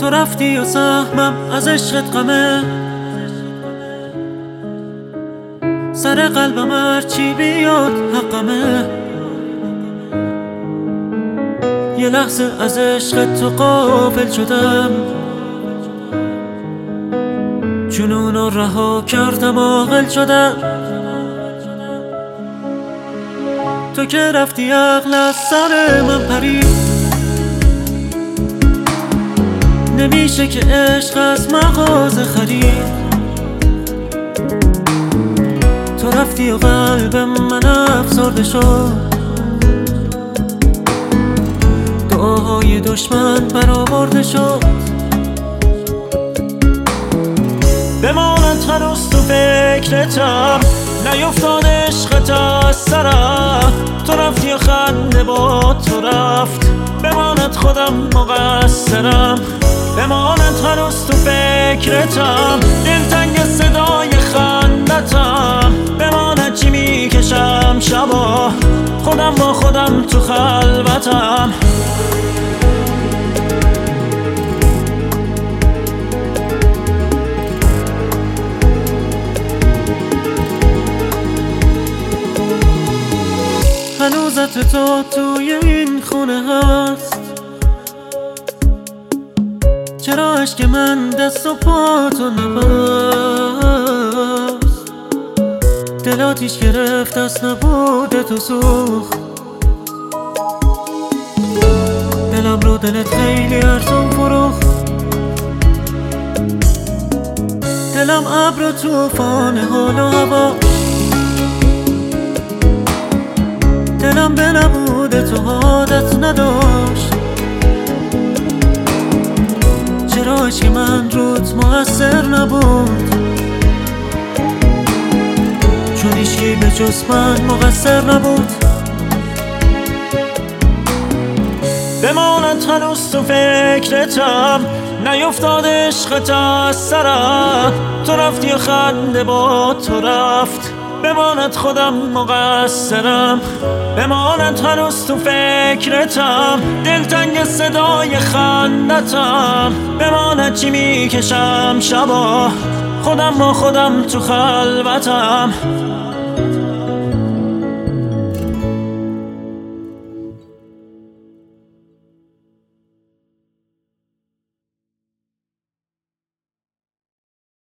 تو رفتی و سهمم از عشقت غمه، سر قلبم هرچی بیاد حقمه. یه لحظه از عشقت تو غافل شدم، جنونو رها کردم عاقل شدم. تو که رفتی عقل از سر من پرید، نمیشه که عشق از مغازه خرید. تو رفتی و قلب من افسرده شد، دعاهای دشمن برآورده شد. بماند هنوز تو فکرتم، نیفتاد عشقت از سرم. تو رفتی و خنده با تو رفت، بماند خودم مقصرم. بماند هنوز تو فکرتم، دلتنگ صدای خندتم. بماند چی میکشم شبا، خودم با خودم تو خلوتم. هنوزت تو توی این خونه هست، چرا اشک من دست و پا تو نبست؟ دل آتیش گرفت از نبود تو سوخت، دلم رو دلت خیلی ارزون فروخت. دلم ابر و طوفان حال و هوا، دلم به نبود تو عادت نداشت. چرا عشق من روت مؤثر نبود؟ چون هیچی به جز من مقصر نبود. بماند هنوز تو فکرتم، نیفتاد عشقت از سرم. تو رفتی و خنده با تو رفت، بماند خودم مقصرم. بماند هنوز تو فکرتم، دلتنگ صدای خندتم. بماند چی میکشم شبا، خودم با خودم تو خلوتم.